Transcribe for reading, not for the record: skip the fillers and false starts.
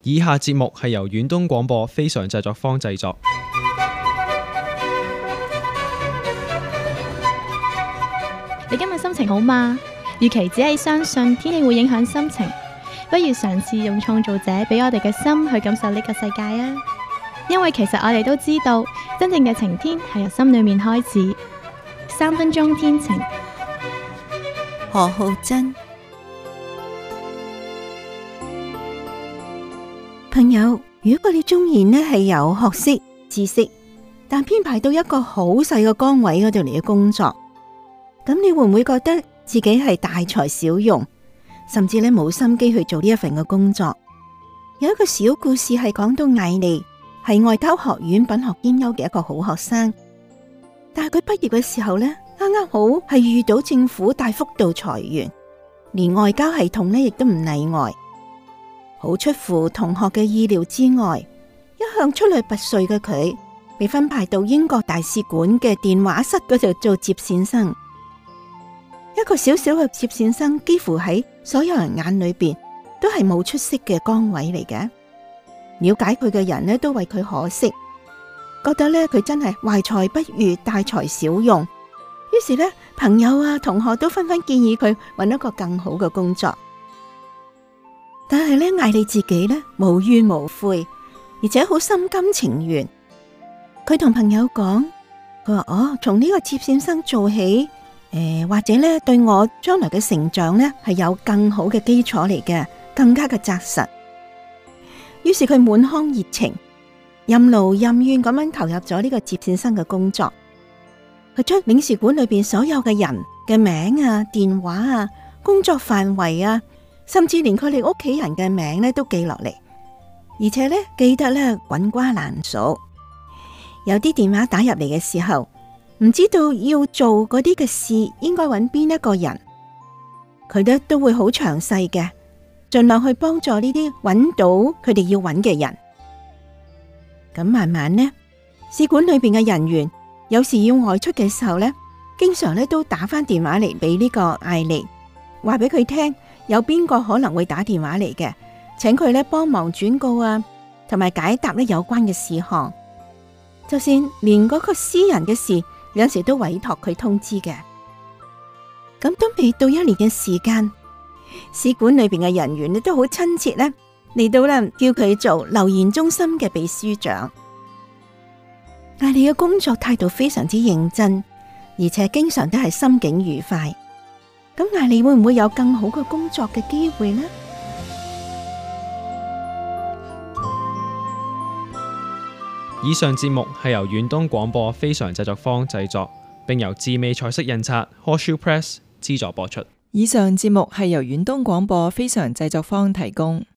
以下節目係由遠東廣播非常製作坊製作。 你今日心情好嗎？與其只係相信天氣會影響心情，不如嘗試用創造者俾我哋嘅心去感受呢個世界啊！因為其實我哋都知道，真正嘅晴天係由心裏面開始。3分鐘天晴， 何浩珍。朋友，如果你中意呢係有學識、知識，但編排到一個好細嘅崗位嗰度嚟嘅工作，咁你會唔會覺得自己係大材小用，甚至呢冇心機去做呢一份嘅工作？有一個小故事係講到艾莉係外交學院品學兼優嘅一個好學生，但係佢畢業嘅時候呢，啱啱好係遇到政府大幅度裁員，連外交系統呢亦都唔例外。好出乎同學嘅意料之外，一向出類拔萃嘅佢，被分派到英國大使館嘅電話室嗰度做接線生。一個小小嘅接線生，幾乎喺所有人眼裏邊都係冇出息嘅崗位嚟嘅。了解佢嘅人呢，都為佢可惜，覺得呢，佢真係懷才不遇，大材小用。於是呢，朋友啊、同學都紛紛建議佢揾一個更好嘅工作。但係呢，艾莉自己呢，無怨無悔，而且好心甘情願。佢同朋友講，佢話從呢個接線生做起，或者呢對我將來嘅成長呢係有更好嘅基礎嚟嘅，更加嘅紮實。於是佢滿腔熱情，任勞任怨咁樣投入咗呢個接線生嘅工作。佢將領事館裏邊所有嘅人嘅名啊、電話啊、工作範圍啊，甚至連佢哋屋企人嘅名咧都記落嚟，而且咧記得咧滾瓜爛熟。有啲電話打入嚟嘅時候，唔知道要做嗰啲嘅事應該揾邊一個人，佢咧都會好詳細嘅，盡量去幫助呢啲揾到佢哋要揾嘅人。咁慢慢呢，使館裏邊嘅人員有時要外出嘅時候呢，經常咧都打翻電話嚟俾呢個艾莉，話俾佢聽有邊個可能會打電話嚟嘅，請佢咧幫忙轉告啊，同埋解答咧有關嘅事項。就算連嗰個私人嘅事，有陣時都委託佢通知嘅。咁都未到1年嘅時間，使館裏邊嘅人員咧都好親切咧嚟到咧叫佢做留言中心嘅秘書長。艾莉嘅工作態度非常之認真，而且經常都係心境愉快。咁艾莉會唔會有更好嘅工作嘅機會呢？ 以上節目係由遠東廣播非常製作坊製作，並由智美彩色印刷 Horseshoe Press 資助播出。 以上節目係由遠東廣播非常製作坊提供。